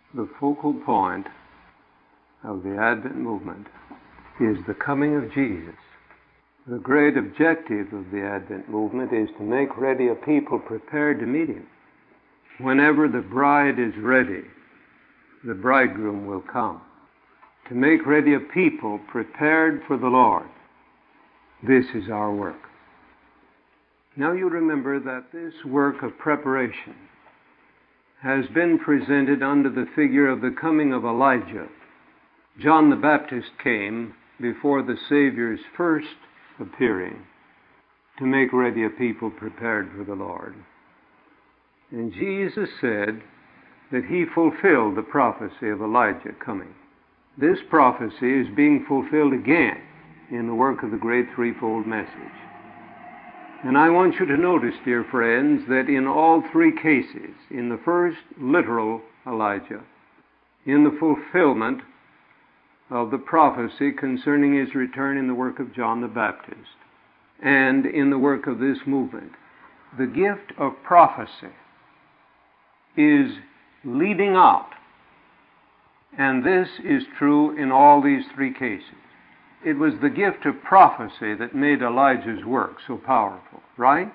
The focal point of the Advent movement is the coming of Jesus. The great objective of the Advent movement is to make ready a people prepared to meet Him. Whenever the bride is ready, the bridegroom will come. To make ready a people prepared for the Lord. This is our work. Now you remember that this work of preparation has been presented under the figure of the coming of Elijah. John the Baptist came before the Savior's first appearing to make ready a people prepared for the Lord. And Jesus said that He fulfilled the prophecy of Elijah coming. This prophecy is being fulfilled again in the work of the great threefold message. And I want you to notice, dear friends, that in all three cases, in the first, literal Elijah, in the fulfillment of the prophecy concerning His return in the work of John the Baptist, and in the work of this movement, the gift of prophecy is leading out. And this is true in all these three cases. It was the gift of prophecy that made Elijah's work so powerful, right?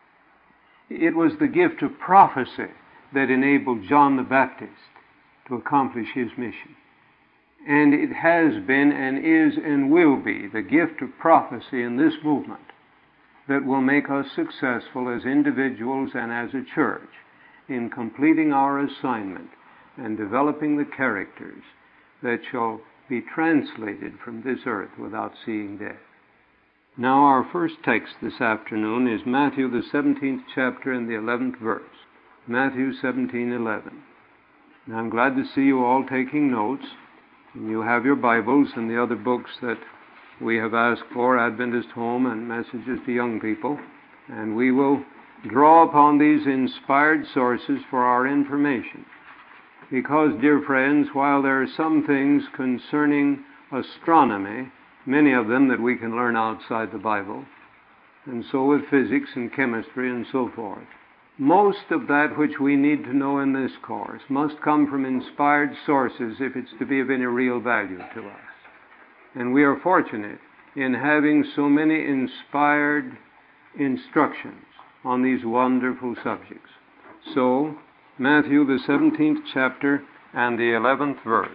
It was the gift of prophecy that enabled John the Baptist to accomplish his mission. And it has been and is and will be the gift of prophecy in this movement that will make us successful as individuals and as a church in completing our assignment and developing the characters that shall be translated from this earth without seeing death. Now our first text this afternoon is Matthew the 17th chapter and the 11th verse. Matthew 17:11. Now I'm glad to see you all taking notes. And you have your Bibles and the other books that we have asked for, Adventist Home and Messages to Young People. And we will draw upon these inspired sources for our information. Because, dear friends, while there are some things concerning astronomy, many of them that we can learn outside the Bible, and so with physics and chemistry and so forth, most of that which we need to know in this course must come from inspired sources if it's to be of any real value to us. And we are fortunate in having so many inspired instructions on these wonderful subjects. So, Matthew, the 17th chapter and the 11th verse.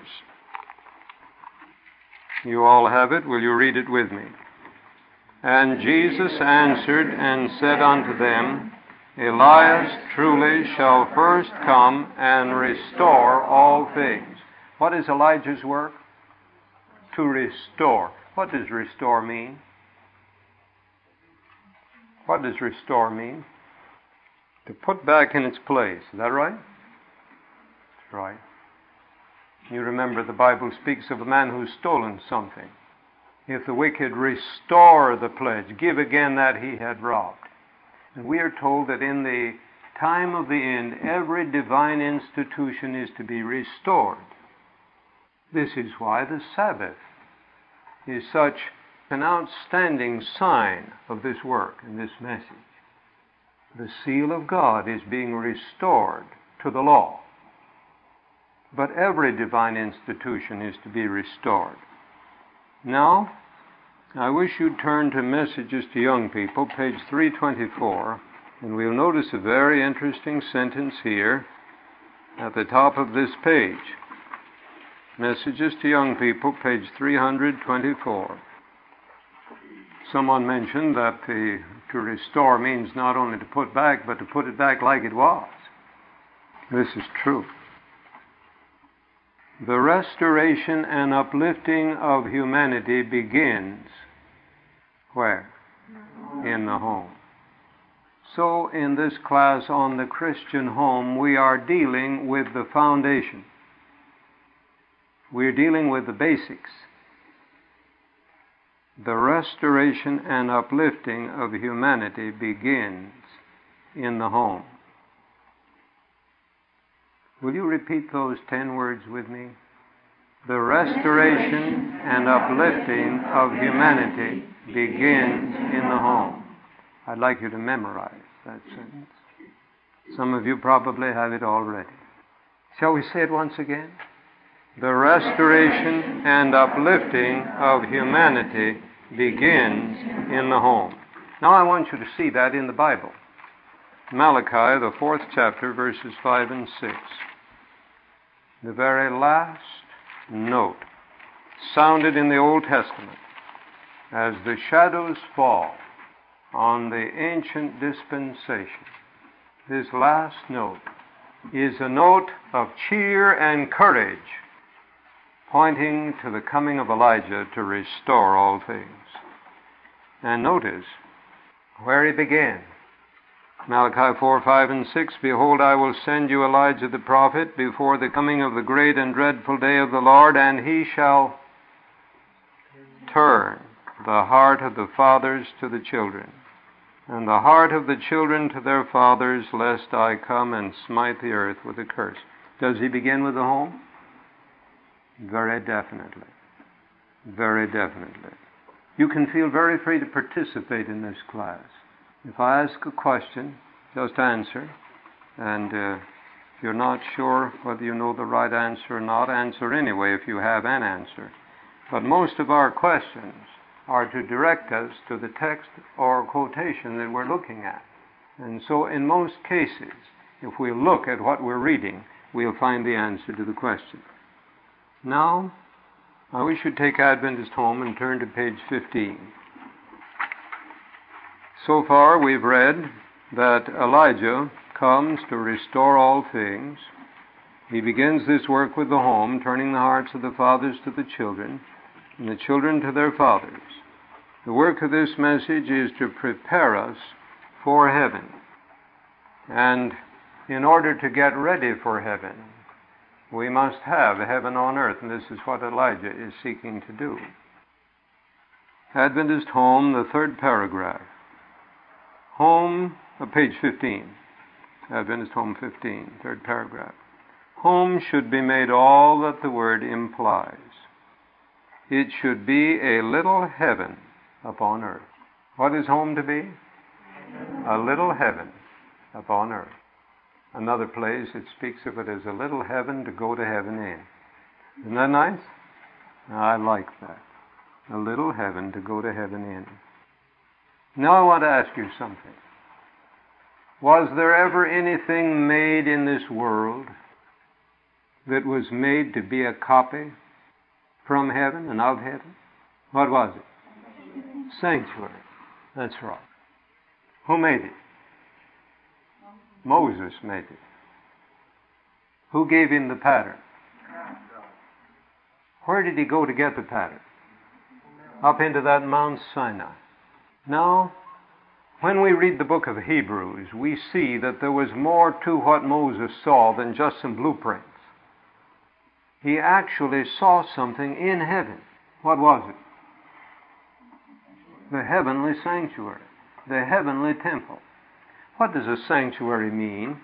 You all have it. Will you read it with me? And Jesus answered and said unto them, Elias truly shall first come and restore all things. What is Elijah's work? To restore. What does restore mean? What does restore mean? To put back in its place. Is that right? That's right. You remember the Bible speaks of a man who's stolen something. If the wicked restore the pledge, give again that he had robbed. And we are told that in the time of the end, every divine institution is to be restored. This is why the Sabbath is such an outstanding sign of this work and this message. The seal of God is being restored to the law. But every divine institution is to be restored. Now, I wish you'd turn to Messages to Young People, page 324, and we'll notice a very interesting sentence here at the top of this page. Messages to Young People, page 324. Someone mentioned that to restore means not only to put back, but to put it back like it was. This is true. The restoration and uplifting of humanity begins where? In the home. So in this class on the Christian home, we are dealing with the foundation. We're dealing with the basics. The restoration and uplifting of humanity begins in the home. Will you repeat those 10 words with me? The restoration and uplifting of humanity begins in the home. I'd like you to memorize that sentence. Some of you probably have it already. Shall we say it once again? The restoration and uplifting of humanity begins in the home. Now I want you to see that in the Bible. Malachi, the 4th chapter, verses 5 and 6. The very last note sounded in the Old Testament as the shadows fall on the ancient dispensation. This last note is a note of cheer and courage, pointing to the coming of Elijah to restore all things. And notice where he began. Malachi 4, 5, and 6, Behold, I will send you Elijah the prophet before the coming of the great and dreadful day of the Lord, and he shall turn the heart of the fathers to the children, and the heart of the children to their fathers, lest I come and smite the earth with a curse. Does he begin with the home? Very definitely. Very definitely. You can feel very free to participate in this class. If I ask a question, just answer. And if you're not sure whether you know the right answer or not, answer anyway if you have an answer. But most of our questions are to direct us to the text or quotation that we're looking at. And so in most cases, if we look at what we're reading, we'll find the answer to the question. Now, we should take Adventist Home and turn to page 15. So far, we've read that Elijah comes to restore all things. He begins this work with the home, turning the hearts of the fathers to the children, and the children to their fathers. The work of this message is to prepare us for heaven. And in order to get ready for heaven, we must have heaven on earth, and this is what Elijah is seeking to do. Adventist Home, the 3rd paragraph. Home, page 15. Adventist Home 15, 3rd paragraph. Home should be made all that the word implies. It should be a little heaven upon earth. What is home to be? A little heaven upon earth. Another place, it speaks of it as a little heaven to go to heaven in. Isn't that nice? I like that. A little heaven to go to heaven in. Now I want to ask you something. Was there ever anything made in this world that was made to be a copy from heaven and of heaven? What was it? Sanctuary. That's right. Who made it? Moses made it. Who gave him the pattern? Where did he go to get the pattern? Up into that Mount Sinai. Now, when we read the book of Hebrews, we see that there was more to what Moses saw than just some blueprints. He actually saw something in heaven. What was it? The heavenly sanctuary, the heavenly temple. What does a sanctuary mean?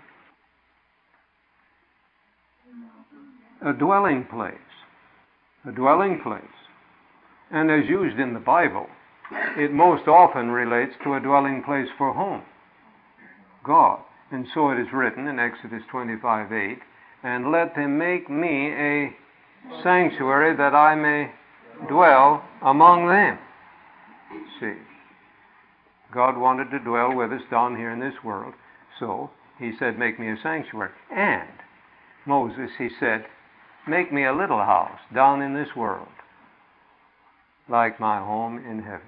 A dwelling place. A dwelling place. And as used in the Bible, it most often relates to a dwelling place for whom? God. And so it is written in Exodus 25:8, and let them make me a sanctuary that I may dwell among them. See, God wanted to dwell with us down here in this world, so he said, make me a sanctuary. And Moses, he said, make me a little house down in this world, like my home in heaven.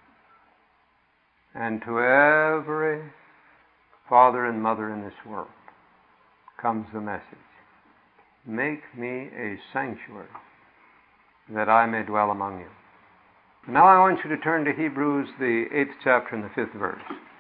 And to every father and mother in this world comes the message, make me a sanctuary that I may dwell among you. Now I want you to turn to Hebrews, the 8th chapter and the 5th verse.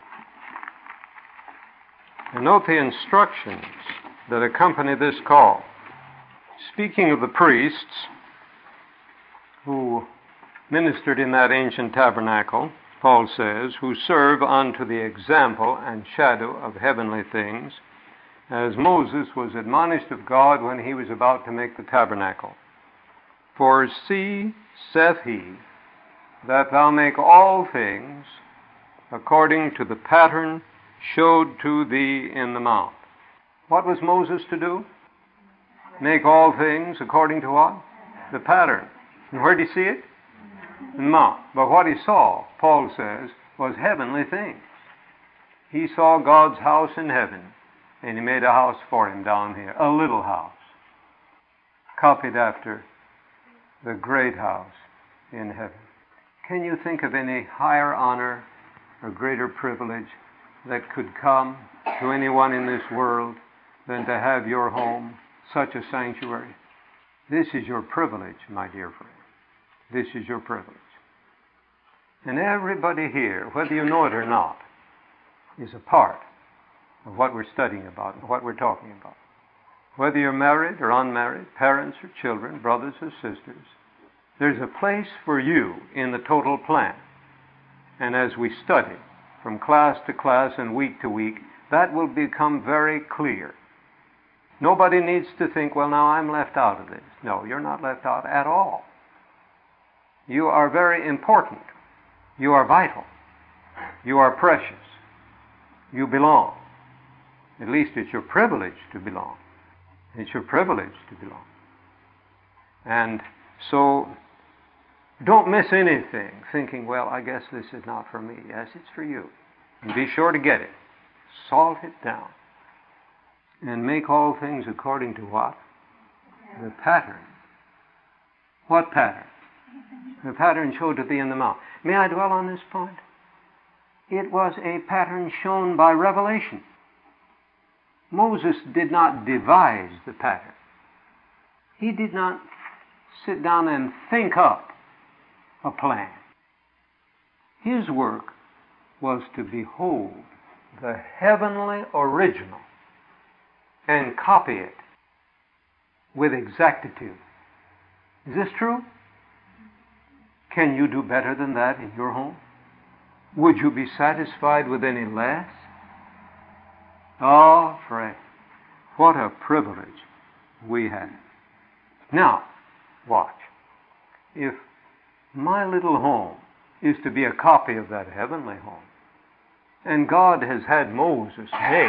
And note the instructions that accompany this call. Speaking of the priests who ministered in that ancient tabernacle, Paul says, who serve unto the example and shadow of heavenly things, as Moses was admonished of God when he was about to make the tabernacle. For see, saith he, that thou make all things according to the pattern showed to thee in the mount. What was Moses to do? Make all things according to what? The pattern. And where did he see it? In the mount. But what he saw, Paul says, was heavenly things. He saw God's house in heaven, and he made a house for him down here, a little house, copied after the great house in heaven. Can you think of any higher honor or greater privilege that could come to anyone in this world than to have your home such a sanctuary? This is your privilege, my dear friend. This is your privilege. And everybody here, whether you know it or not, is a part of what we're studying about and what we're talking about. Whether you're married or unmarried, parents or children, brothers or sisters, there's a place for you in the total plan. And as we study from class to class and week to week, that will become very clear. Nobody needs to think, well, now I'm left out of this. No, you're not left out at all. You are very important. You are vital. You are precious. You belong. At least it's your privilege to belong. It's your privilege to belong. And so don't miss anything thinking, well, I guess this is not for me. Yes, it's for you. And be sure to get it. Salt it down. And make all things according to what? The pattern. What pattern? The pattern showed to thee in the mount. May I dwell on this point? It was a pattern shown by revelation. Moses did not devise the pattern. He did not sit down and think up a plan. His work was to behold the heavenly original and copy it with exactitude. Is this true? Can you do better than that in your home? Would you be satisfied with any less? Oh, friend, what a privilege we have. Now, watch. If my little home is to be a copy of that heavenly home, and God has had Moses make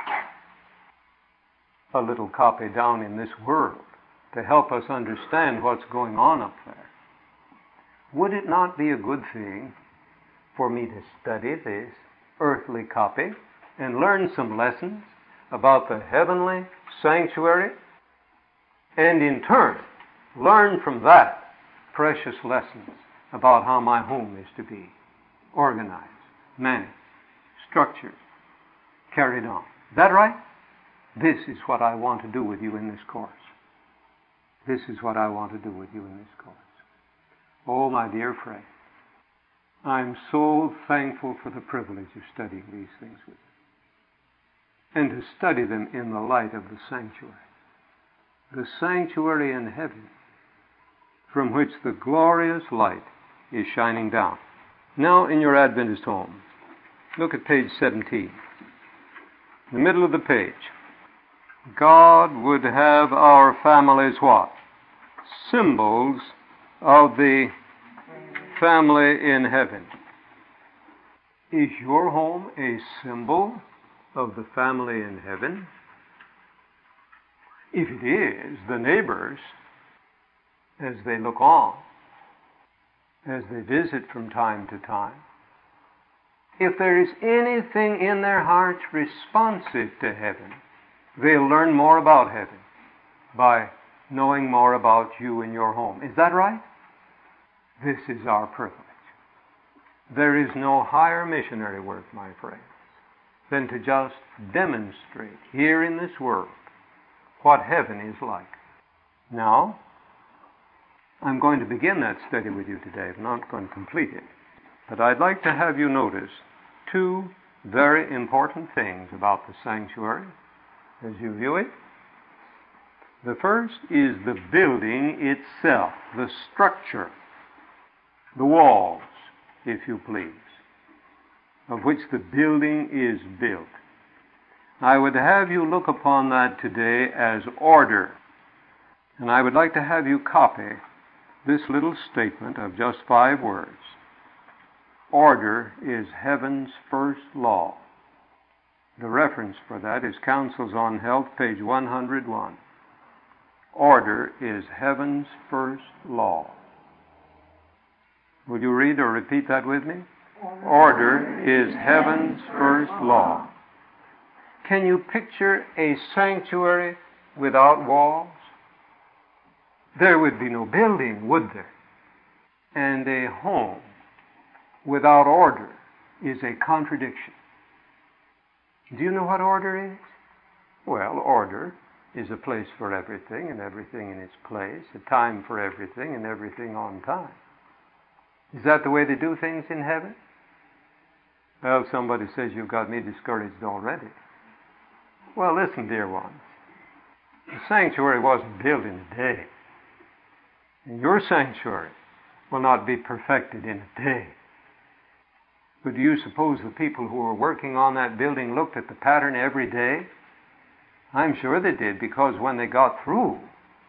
a little copy down in this world to help us understand what's going on up there, would it not be a good thing for me to study this earthly copy and learn some lessons about the heavenly sanctuary, and in turn learn from that precious lessons about how my home is to be organized, managed, structured, carried on? Is that right? This is what I want to do with you in this course. This is what I want to do with you in this course. Oh, my dear friend, I'm so thankful for the privilege of studying these things with you, and to study them in the light of the sanctuary in heaven, from which the glorious light is shining down. Now, in your Adventist home, look at page 17. In the middle of the page, God would have our families what? Symbols of the family in heaven. Is your home a symbol of the family in heaven? If it is, the neighbors, as they look on, as they visit from time to time, if there is anything in their hearts responsive to heaven, they'll learn more about heaven by knowing more about you and your home. Is that right? This is our privilege. There is no higher missionary work, my friends, than to just demonstrate here in this world what heaven is like. Now, I'm going to begin that study with you today. I'm not going to complete it. But I'd like to have you notice two very important things about the sanctuary as you view it. The first is the building itself, the structure, the walls, if you please, of which the building is built. I would have you look upon that today as order. And I would like to have you copy this little statement of just 5 words. Order is heaven's first law. The reference for that is Counsels on Health, page 101. Order is heaven's first law. Would you read or repeat that with me? Order is heaven's first law. Can you picture a sanctuary without walls? There would be no building, would there? And a home without order is a contradiction. Do you know what order is? Well, order is a place for everything and everything in its place, a time for everything and everything on time. Is that the way they do things in heaven? Well, somebody says you've got me discouraged already. Well, listen, dear ones. The sanctuary wasn't built in a day. And your sanctuary will not be perfected in a day. But do you suppose the people who were working on that building looked at the pattern every day? I'm sure they did, because when they got through,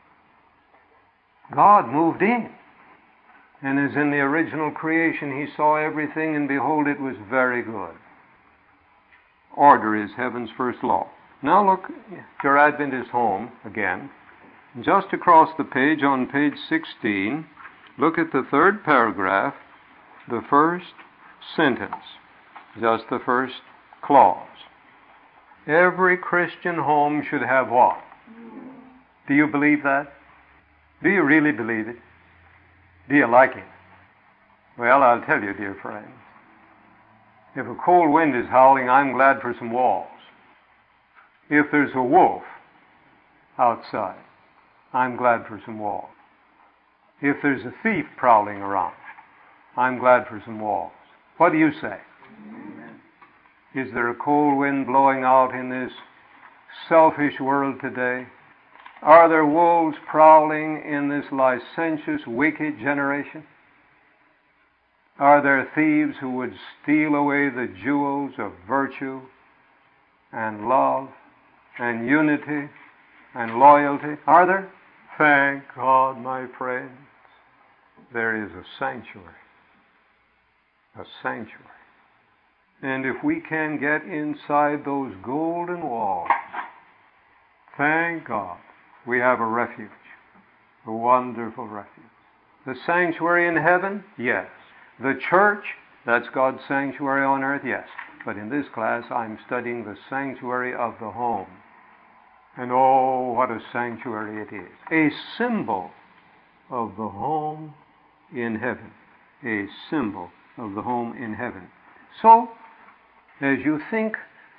God moved in. And as in the original creation, He saw everything, and behold, it was very good. Order is heaven's first law. Now look at your Adventist home again. Just across the page, on page 16, look at the third paragraph, the first sentence, just the first clause. Every Christian home should have what? Do you believe that? Do you really believe it? Do you like it? Well, I'll tell you, dear friends, if a cold wind is howling, I'm glad for some walls. If there's a wolf outside, I'm glad for some walls. If there's a thief prowling around, I'm glad for some walls. What do you say? Amen. Is there a cold wind blowing out in this selfish world today? Are there wolves prowling in this licentious, wicked generation? Are there thieves who would steal away the jewels of virtue and love and unity and loyalty? Are there? Thank God, my friends, there is a sanctuary. A sanctuary. And if we can get inside those golden walls, thank God, we have a refuge, a wonderful refuge. The sanctuary in heaven? Yes. The church? That's God's sanctuary on earth? Yes. But in this class, I'm studying the sanctuary of the home. And oh, what a sanctuary it is. A symbol of the home in heaven. A symbol of the home in heaven. So, as you think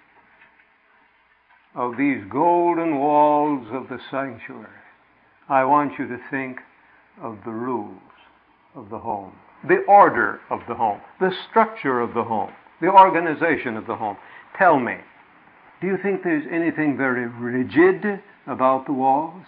of these golden walls of the sanctuary, I want you to think of the rules of the home, the order of the home, the structure of the home, the organization of the home. Tell me, do you think there's anything very rigid about the walls?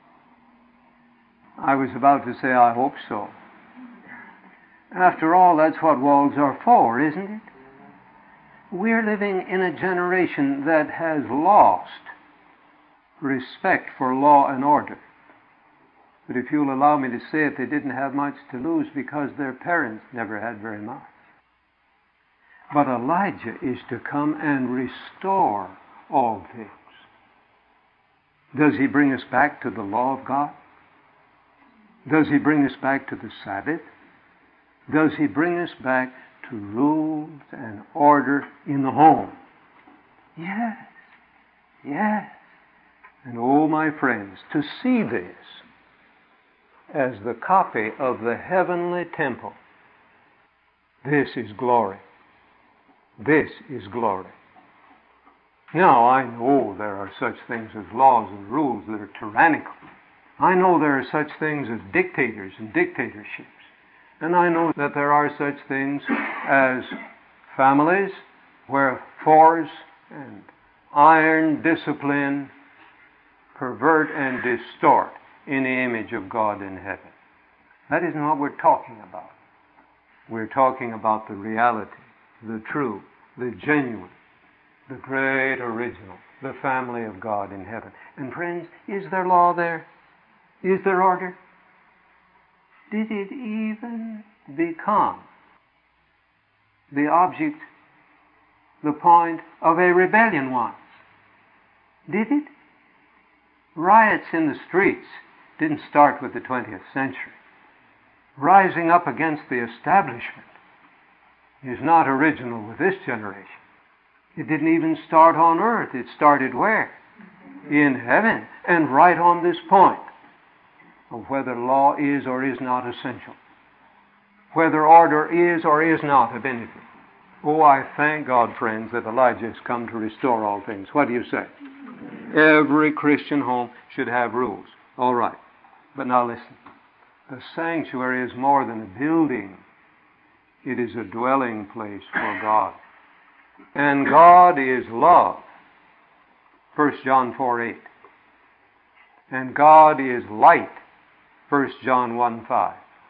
I was about to say, I hope so. After all, that's what walls are for, isn't it? We're living in a generation that has lost respect for law and order. But if you'll allow me to say it, they didn't have much to lose because their parents never had very much. But Elijah is to come and restore all things. Does he bring us back to the law of God? Does he bring us back to the Sabbath? Does he bring us back to rules and order in the home? Yes. Yes. And oh, my friends, to see this as the copy of the heavenly temple, this is glory. This is glory. Now, I know there are such things as laws and rules that are tyrannical. I know there are such things as dictators and dictatorships. And I know that there are such things as families where force and iron discipline pervert and distort in the image of God in heaven. That isn't what we're talking about. We're talking about the reality, the true, the genuine, the great original, the family of God in heaven. And friends, is there law there? Is there order? Did it even become the object, the point of a rebellion once? Did it? Riots in the streets didn't start with the 20th century. Rising up against the establishment is not original with this generation. It didn't even start on earth. It started where? In heaven. And right on this point of whether law is or is not essential. Whether order is or is not of anything. Oh, I thank God, friends, that Elijah has come to restore all things. What do you say? Every Christian home should have rules. All right. But now listen. The sanctuary is more than a building. It is a dwelling place for God. And God is love. 1 John 4:8. And God is light. 1 John 1:5.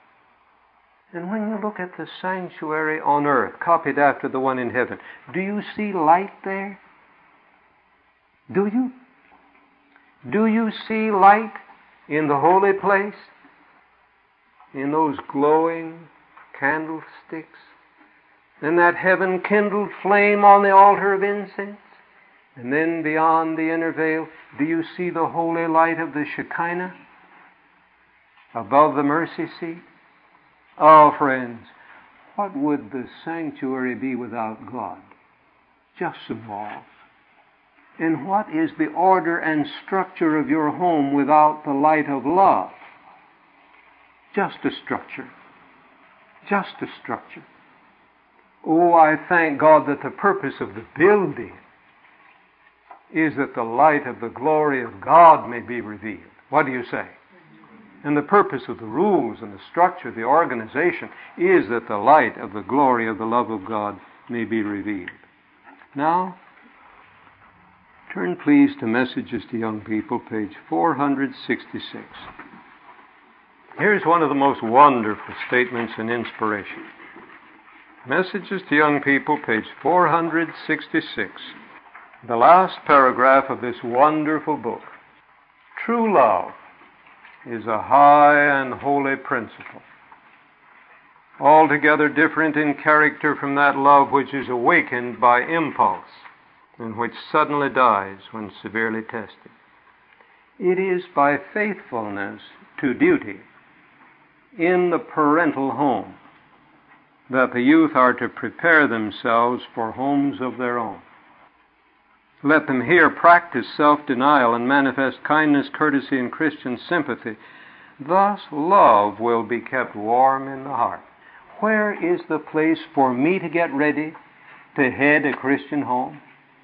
And when you look at the sanctuary on earth, copied after the one in heaven, do you see light there? Do you? Do you see light in the holy place? In those glowing candlesticks? In that heaven-kindled flame on the altar of incense? And then beyond the inner veil, do you see the holy light of the Shekinah above the mercy seat? Oh, friends, what would the sanctuary be without God? Just some walls. And what is the order and structure of your home without the light of love? Just a structure. Just a structure. Oh, I thank God that the purpose of the building is that the light of the glory of God may be revealed. What do you say? And the purpose of the rules and the structure, the organization, is that the light of the glory of the love of God may be revealed. Now, turn please to Messages to Young People, page 466. Here's one of the most wonderful statements in inspiration. Messages to Young People, page 466. The last paragraph of this wonderful book. True love is a high and holy principle, altogether different in character from that love which is awakened by impulse and which suddenly dies when severely tested. It is by faithfulness to duty in the parental home that the youth are to prepare themselves for homes of their own. Let them here practice self-denial and manifest kindness, courtesy, and Christian sympathy. Thus, love will be kept warm in the heart. Where is the place for me to get ready to head a Christian home?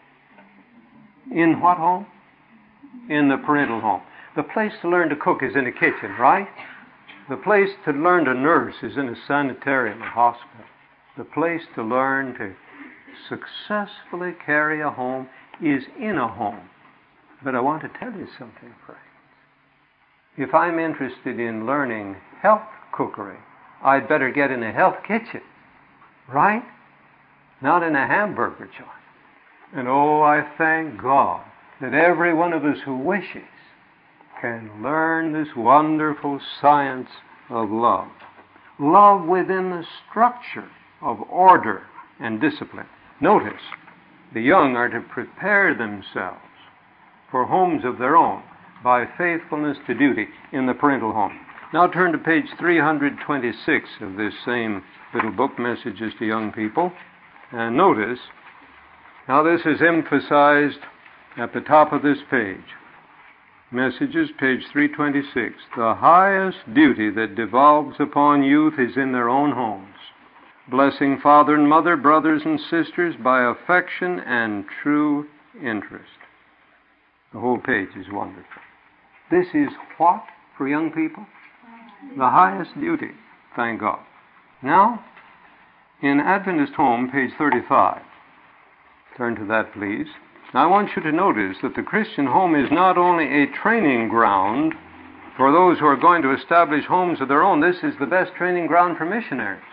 In what home? In the parental home. The place to learn to cook is in the kitchen, right? The place to learn to nurse is in a sanitarium, a hospital. The place to learn to successfully carry a home is in a home. But I want to tell you something, friends. If I'm interested in learning health cookery, I'd better get in a health kitchen, right? Not in a hamburger joint. And oh, I thank God that every one of us who wishes can learn this wonderful science of love. Love within the structure of order and discipline. Notice, the young are to prepare themselves for homes of their own by faithfulness to duty in the parental home. Now turn to page 326 of this same little book, Messages to Young People, and notice how this is emphasized at the top of this page. Messages, page 326. The highest duty that devolves upon youth is in their own homes, blessing father and mother, brothers and sisters by affection and true interest. The whole page is wonderful. This is what for young people? The highest duty, thank God. Now, in Adventist Home, page 35. Turn to that, please. Now, I want you to notice that the Christian home is not only a training ground for those who are going to establish homes of their own. This is the best training ground for missionaries.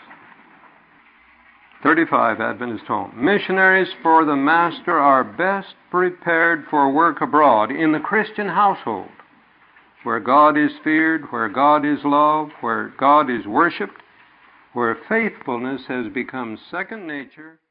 35, Adventist Home. Missionaries for the Master are best prepared for work abroad in the Christian household, where God is feared, where God is loved, where God is worshipped, where faithfulness has become second nature.